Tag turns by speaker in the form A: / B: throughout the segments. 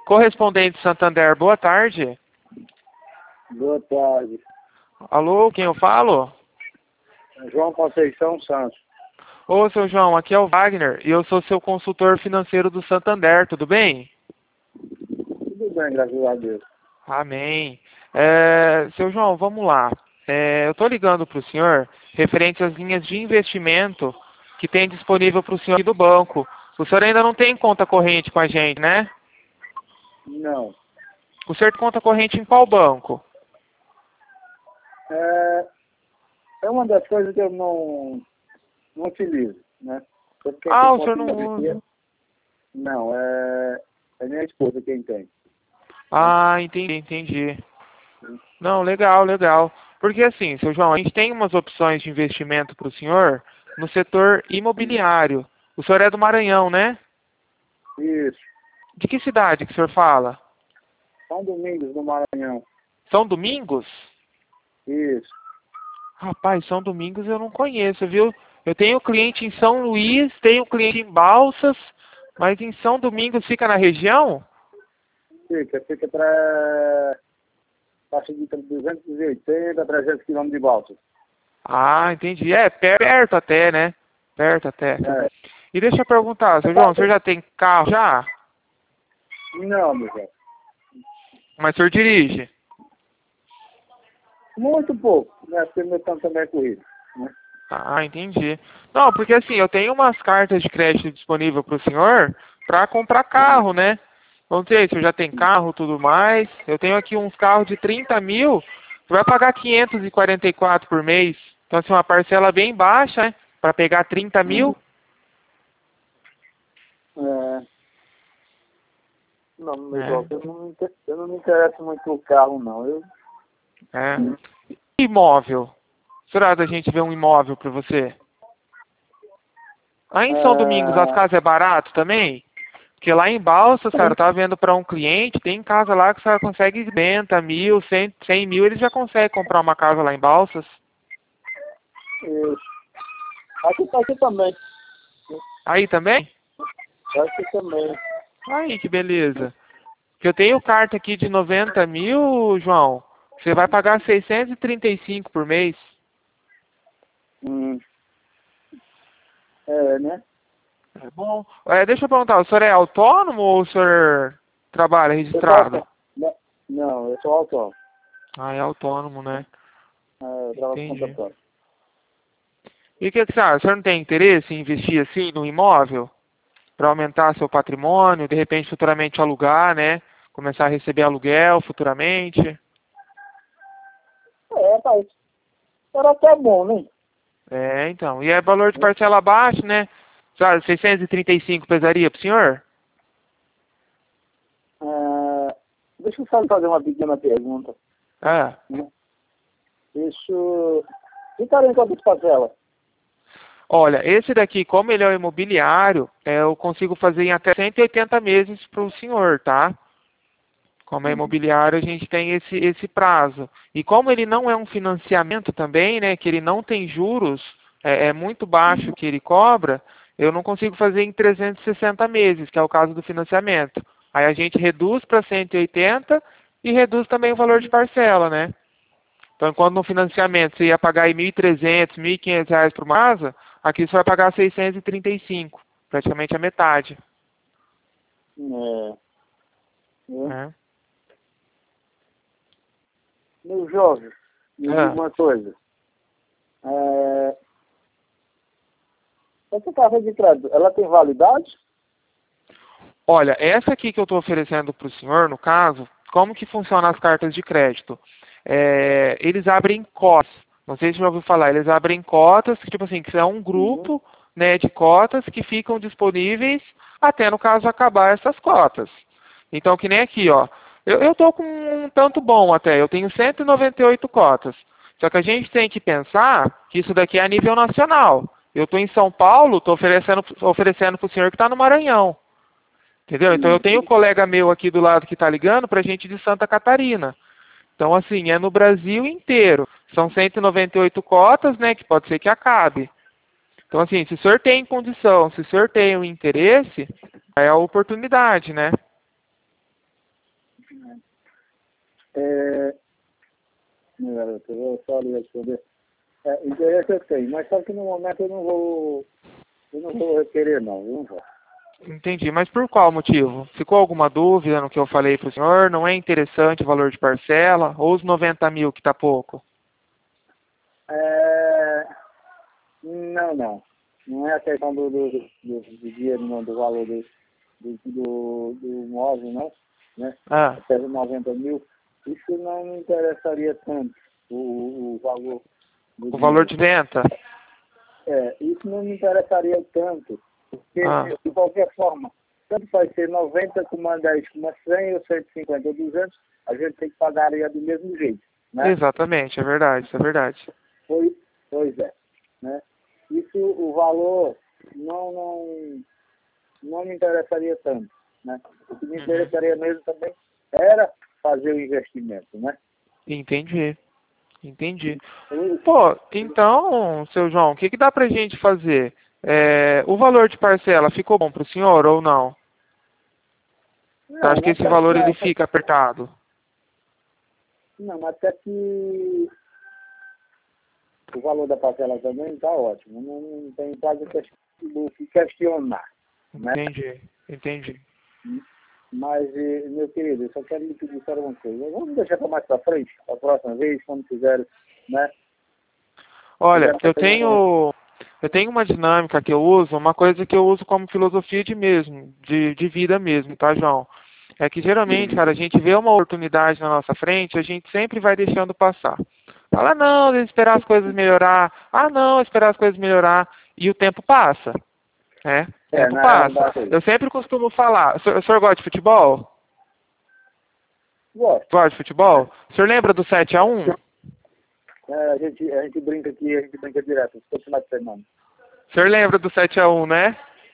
A: Correspondente Santander, boa tarde.
B: Boa tarde.
A: Alô, quem eu falo?
B: João Conceição Santos.
A: Ô, seu João, aqui é o Wagner e eu sou seu consultor financeiro do Santander, tudo bem?
B: Tudo bem, graças a Deus.
A: Amém. Seu João, vamos lá. Eu estou ligando para o senhor referente às linhas de investimento que tem disponível para o senhor aqui do banco. O senhor ainda não tem conta corrente com a gente, né?
B: Não.
A: O senhor tem conta corrente em qual banco?
B: É uma das coisas que eu não utilizo, né? Porque
A: Ah,
B: quem
A: o senhor não
B: conseguiria-
A: usa.
B: Não, é minha esposa quem tem.
A: Ah, entendi. Não, legal. Porque assim, seu João, a gente tem umas opções de investimento para o senhor no setor imobiliário. O senhor é do Maranhão, né?
B: Isso.
A: De que cidade que o senhor fala?
B: São Domingos, do Maranhão.
A: São Domingos?
B: Isso.
A: Rapaz, São Domingos eu não conheço, viu? Eu tenho cliente em São Luís, tenho cliente em Balsas, mas em São Domingos fica na região?
B: Fica para faixa de 280 a 300 quilômetros de Balsas.
A: Ah, entendi. É, perto até, né? Perto até.
B: É.
A: E deixa eu perguntar, seu João, o senhor já tem carro já?
B: Não, meu velho.
A: Mas o senhor dirige?
B: Muito pouco, né? Porque meu tanto também é corrido, né?
A: Ah, entendi. Não, porque assim, eu tenho umas cartas de crédito disponível para o senhor para comprar carro, né? Vamos dizer, se eu já tem carro e tudo mais. Eu tenho aqui uns carros de 30 mil, você vai pagar 544 por mês. Então, assim, uma parcela bem baixa, né? Para pegar 30 mil.
B: É. Não, meu
A: É.
B: Deus, eu não me interesso muito por carro, não.
A: É. Imóvel. Será que a gente vê um imóvel para você? Aí em São Domingos as casas é barato também? Porque lá em Balsas, cara, eu tava vendo para um cliente, tem casa lá que o cara consegue 50 mil, 100 mil, ele já consegue comprar uma casa lá em Balsas.
B: Aqui também.
A: Aí também?
B: Aqui também.
A: Aí, que beleza. Que eu tenho carta aqui de 90 mil, João. Você vai pagar 635 por mês.
B: Né?
A: É bom. Deixa eu perguntar, o senhor é autônomo ou o senhor trabalha registrado?
B: Não, eu sou autônomo.
A: Ah, é autônomo, né?
B: Eu trabalho com
A: Entendi.
B: conta própria.
A: E o que você acha? O senhor não tem interesse em investir assim no imóvel? Para aumentar seu patrimônio, de repente futuramente alugar, né? Começar a receber aluguel futuramente.
B: Pai. Era até bom, né?
A: Então. E é valor de parcela baixo, né? Sabe, 635 pesaria pro senhor?
B: Deixa eu só fazer uma pequena pergunta.
A: Ah.
B: Isso. Ficaria em quantas parcelas?
A: Olha, esse daqui, como ele é um imobiliário, eu consigo fazer em até 180 meses para o senhor, tá? Como é imobiliário, a gente tem esse prazo. E como ele não é um financiamento também, né, que ele não tem juros, é muito baixo que ele cobra, eu não consigo fazer em 360 meses, que é o caso do financiamento. Aí a gente reduz para 180 e reduz também o valor de parcela, né? Então, enquanto no financiamento você ia pagar aí 1.300, R$ 1.500 por uma casa, aqui você vai pagar 635, praticamente a metade. É.
B: Meu jovem, me diga
A: Ah.
B: uma coisa. Essa carta de crédito, ela tem validade?
A: Olha, essa aqui que eu estou oferecendo para o senhor, no caso, como que funciona as cartas de crédito? Eles abrem cotas. Não sei se você já ouviu falar, eles abrem cotas, que tipo assim, que é um grupo, né, de cotas que ficam disponíveis até, no caso, acabar essas cotas. Então, que nem aqui, ó. Eu estou com um tanto bom até, eu tenho 198 cotas. Só que a gente tem que pensar que isso daqui é a nível nacional. Eu estou em São Paulo, estou oferecendo para o senhor que está no Maranhão. Entendeu? Então eu tenho um colega meu aqui do lado que está ligando para gente de Santa Catarina. Então, assim, é no Brasil inteiro. São 198 cotas, né, que pode ser que acabe. Então, assim, se o senhor tem condição, se o senhor tem o interesse, é a oportunidade, né?
B: Meu garoto, eu vou só lhe responder. Interesse eu tenho, mas só que no momento eu não vou querer não, viu?
A: Entendi, mas por qual motivo? Ficou alguma dúvida no que eu falei para o senhor? Não é interessante o valor de parcela? Ou os 90 mil que está pouco?
B: Não. Não é a questão do dinheiro, não, do valor do imóvel, não. Né? Até 90 mil. Isso não me interessaria tanto, o valor do
A: O valor de venda?
B: Isso não me interessaria tanto, porque de qualquer forma, tanto vai ser 90 como a 10, como a 100 ou 150 ou 200, a gente tem que pagar do mesmo jeito. Né?
A: Exatamente, é verdade, isso é verdade.
B: Pois é. Né? Isso, o valor não me interessaria tanto. Né? O que me interessaria mesmo também era fazer o investimento. Né?
A: Entendi. Pô, então, seu João, o que dá pra gente fazer? O valor de parcela ficou bom pro senhor ou não? Você acha que esse valor ele fica apertado?
B: Não, até que o valor da parcela também está ótimo. Não tem quase o que questionar. Né?
A: Entendi.
B: Mas, meu querido, eu só quero lhe pedir só uma coisa. Vamos deixar para mais para frente, a próxima vez, quando fizer, né?
A: Olha, eu tenho uma dinâmica que eu uso, uma coisa que eu uso como filosofia de vida mesmo, tá, João? É que geralmente, cara, a gente vê uma oportunidade na nossa frente, a gente sempre vai deixando passar. Fala, não, esperar as coisas melhorar. Não, esperar as coisas melhorar. E o tempo passa. O tempo passa. Eu sempre costumo falar. O senhor gosta de futebol?
B: Gosto.
A: Gosta de futebol? O senhor lembra do 7-1?
B: A gente brinca aqui, a gente brinca direto. Todo final de semana.
A: O senhor lembra do 7-1, né?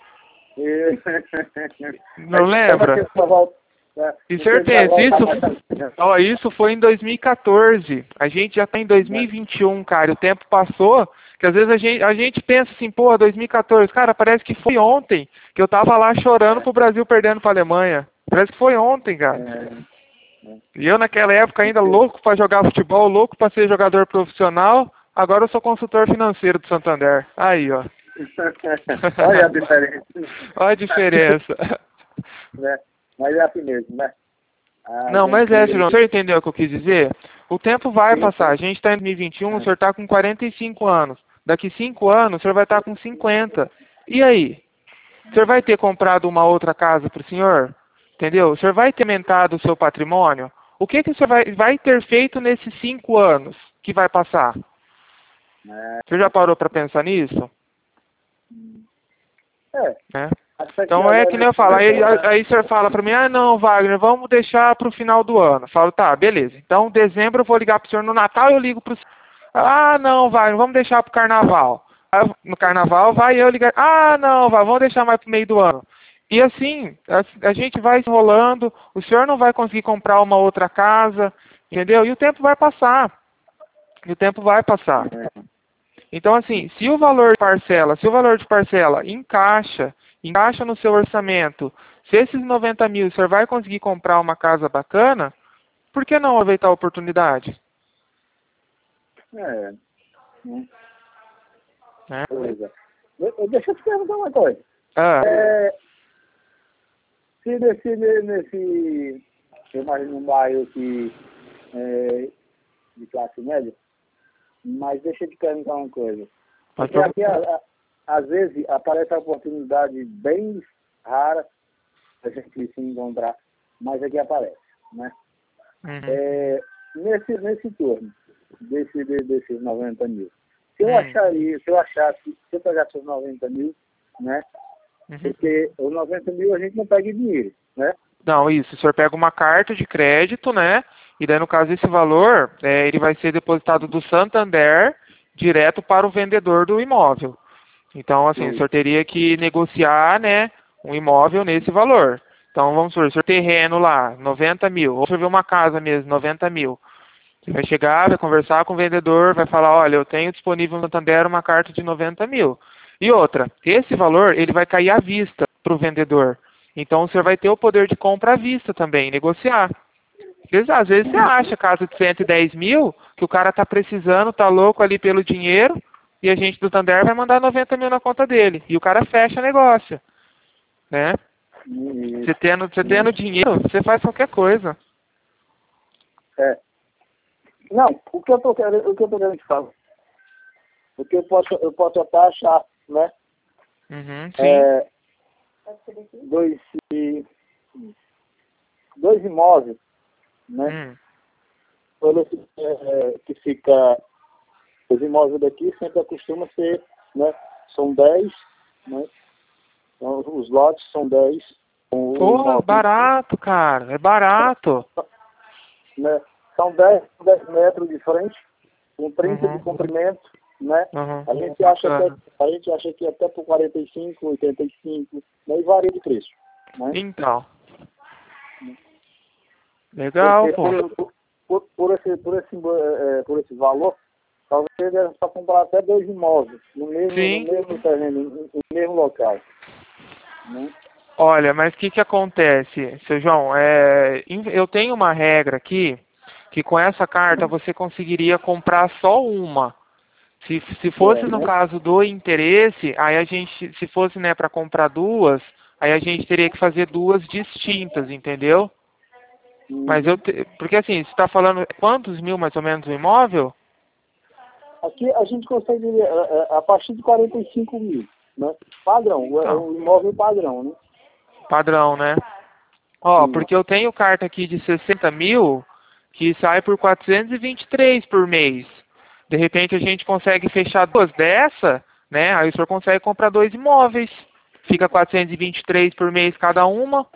A: Não lembra? E senhor pensa, isso foi em 2014. A gente já está em 2021, cara. O tempo passou, que às vezes a gente pensa assim, pô, 2014, cara, parece que foi ontem que eu tava lá chorando pro Brasil perdendo pra Alemanha. Parece que foi ontem, cara. E eu naquela época ainda louco para jogar futebol, louco para ser jogador profissional. Agora eu sou consultor financeiro do Santander. Aí, ó.
B: Olha a diferença.
A: Olha a diferença.
B: Mas é assim mesmo, né?
A: Não, mas João, o senhor entendeu o que eu quis dizer? O tempo vai passar. A gente está em 2021, o senhor está com 45 anos. Daqui 5 anos, o senhor vai estar com 50. E aí? O senhor vai ter comprado uma outra casa para o senhor? Entendeu? O senhor vai ter aumentado o seu patrimônio? O que o senhor vai ter feito nesses 5 anos que vai passar? O senhor já parou para pensar nisso? Então é que nem eu falo, aí o senhor fala para mim, não, Wagner, vamos deixar para o final do ano. Eu falo, tá, beleza. Então, dezembro eu vou ligar para o senhor, no Natal eu ligo para o senhor. Não, Wagner, vamos deixar para o Carnaval. Aí, no Carnaval vai eu ligar, não, vamos deixar mais para o meio do ano. E assim, a gente vai se enrolando, o senhor não vai conseguir comprar uma outra casa, entendeu? E o tempo vai passar. Então, assim, se o valor de parcela encaixa no seu orçamento, se esses 90 mil o senhor vai conseguir comprar uma casa bacana, por que não aproveitar a oportunidade?
B: Deixa eu te perguntar uma coisa. Se nesse eu imagino um bairro aqui de classe média, mas deixa eu te perguntar uma coisa. Porque aqui, às vezes, aparece a oportunidade bem rara a gente se encontrar, mas aqui aparece, né? Nesse turno, desses 90 mil, se eu pegasse os 90 mil, né? Porque os 90 mil a gente não pega em dinheiro, né?
A: Não, isso. O senhor pega uma carta de crédito, né? E daí, no caso, esse valor, ele vai ser depositado do Santander direto para o vendedor do imóvel. Então, assim, o senhor teria que negociar, né, um imóvel nesse valor. Então, vamos supor, o senhor terreno lá, 90 mil. Ou o senhor vê uma casa mesmo, 90 mil. Você vai chegar, vai conversar com o vendedor, vai falar, olha, eu tenho disponível no Santander uma carta de 90 mil. E outra, esse valor, ele vai cair à vista para o vendedor. Então, o senhor vai ter o poder de compra à vista também, negociar. Porque às vezes você acha casa de 110 mil, que o cara tá precisando, tá louco ali pelo dinheiro, e a gente do Santander vai mandar 90 mil na conta dele. E o cara fecha negócio, né? Você tendo dinheiro, você faz qualquer coisa.
B: É. Não, o que eu tô querendo te falar, porque eu posso até achar, né?
A: Uhum, sim.
B: Dois imóveis, né? Que fica, os imóveis daqui sempre costuma ser, né? São 10, né? Então, os lotes são 10.
A: Pô, barato, cara. É barato.
B: Né? São 10 metros de frente, com 30 de comprimento, né? A gente acha que até por 45, 85, né? E varia de preço, né?
A: Então. Legal,
B: pô. Por esse valor, talvez você deve só comprar até 2 imóveis no mesmo terreno, no mesmo local, né?
A: Olha, mas o que acontece, seu João? Eu tenho uma regra aqui, que com essa carta você conseguiria comprar só uma. Se fosse no caso do interesse, aí a gente, se fosse, né, para comprar duas, aí a gente teria que fazer duas distintas, entendeu? Mas porque assim, você está falando quantos mil mais ou menos o imóvel?
B: Aqui a gente consegue a partir de 45 mil, né? Padrão,
A: Então,
B: o imóvel padrão, né?
A: padrão, né? Ó, porque eu tenho carta aqui de 60 mil que sai por 423 por mês. De repente a gente consegue fechar duas dessa, né? Aí o senhor consegue comprar dois imóveis. Fica 423 por mês cada uma.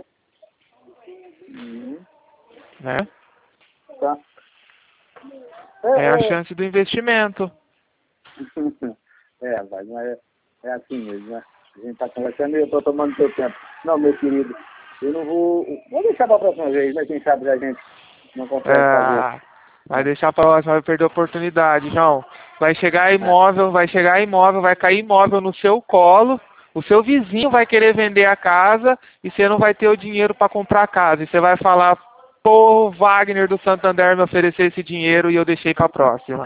A: Né?
B: Tá.
A: É a chance do investimento.
B: Mas é assim mesmo, né? A gente tá conversando e eu tô tomando seu tempo. Não, meu querido, eu não vou deixar pra próxima vez, né? Quem sabe a gente não consegue fazer.
A: Vai deixar pra próxima, vai perder a oportunidade, João. Vai chegar imóvel, vai cair imóvel no seu colo, o seu vizinho vai querer vender a casa e você não vai ter o dinheiro para comprar a casa. E você vai falar, pô, Wagner do Santander me ofereceu esse dinheiro e eu deixei pra próxima.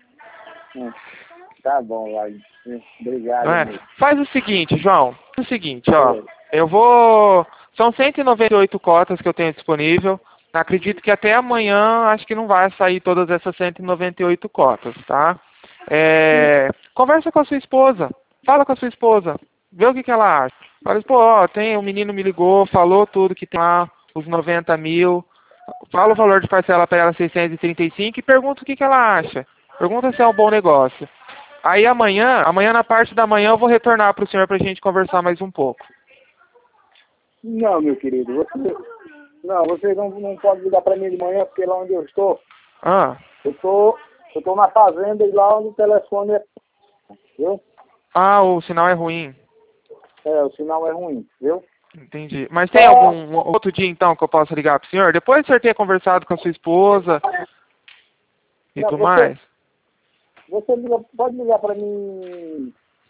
B: Tá bom, Wagner. Obrigado.
A: Não é? Faz o seguinte, João. Faz o seguinte, ó. Eu vou... São 198 cotas que eu tenho disponível. Acredito que até amanhã acho que não vai sair todas essas 198 cotas, tá? Conversa com a sua esposa. Fala com a sua esposa. Vê o que ela acha. Fala, pô, ó, o menino me ligou, falou tudo que tem lá, os 90 mil. Fala o valor de parcela para ela, 635, e pergunta o que ela acha. Pergunta se é um bom negócio. Aí amanhã na parte da manhã, eu vou retornar para o senhor para a gente conversar mais um pouco.
B: Não, meu querido, você não pode ligar para mim de manhã, porque lá onde eu estou, eu tô na fazenda e lá onde o telefone é, viu?
A: O sinal é ruim.
B: O sinal é ruim, viu?
A: Entendi. Mas tem algum outro dia, então, que eu possa ligar para o senhor? Depois que o senhor ter conversado com a sua esposa e tudo mais?
B: Você pode ligar para mim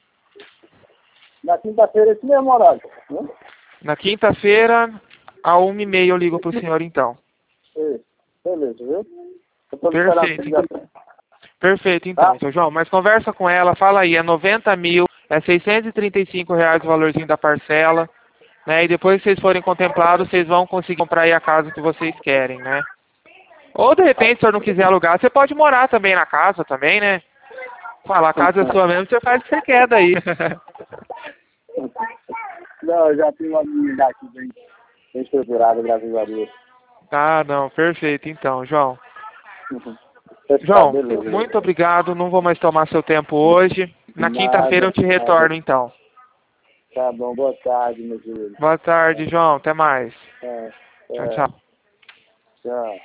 B: na quinta-feira, esse mesmo horário, né?
A: Na quinta-feira, às 1h30 eu ligo para o senhor, então.
B: Beleza, viu?
A: Perfeito. Perfeito, então, seu João. Mas conversa com ela, fala aí, é 90 mil, é R$635 o valorzinho da parcela, né? E depois que vocês forem contemplados, vocês vão conseguir comprar aí a casa que vocês querem, né? Ou, de repente, se o senhor não quiser alugar, você pode morar também na casa, também, né? Fala, a casa é sua mesmo, você faz o que você quer daí.
B: Não, eu já tenho uma menina aqui bem estruturada, graças a Deus.
A: Não, perfeito, então, João. João, muito obrigado, não vou mais tomar seu tempo hoje. Na quinta-feira eu te retorno, então.
B: Tá bom, boa tarde, meu querido.
A: Boa tarde, João, até mais. Tchau.
B: Tchau.